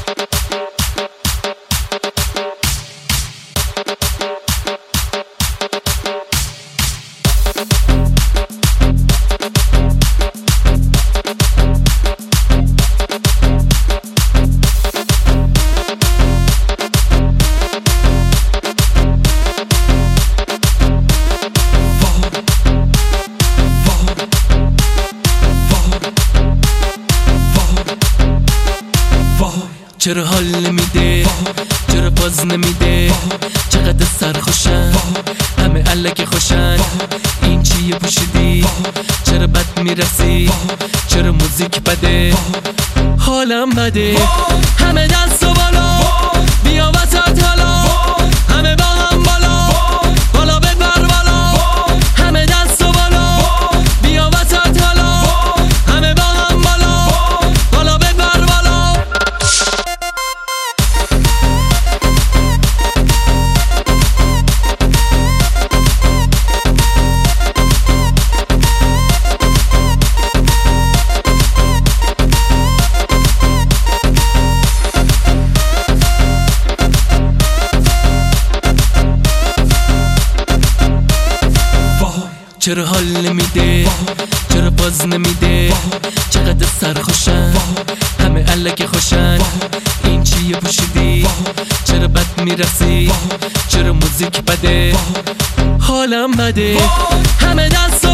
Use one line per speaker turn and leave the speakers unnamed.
چرا حال نمیده، چرا باز نمیده، چقدر سرخوشن همه علک خوشن. این چیه پوشیدی؟ چرا بد میرسی؟ چرا موزیک بده؟ حالم بده. همه دست و بالا بیا وسط حالا، همه با هم بالا بالا ببر بالا. همه دست و بالا بیا وسط حالا، همه با هم بالا بالا ببر بالا. چرا حال نمیده، چرا باز نمیده، چقدر سرخوشن همه علک خوشن. این چیه پوشیدی؟ چرا بد میرسی؟ چرا موزیک بده؟ حالم بده. همه دست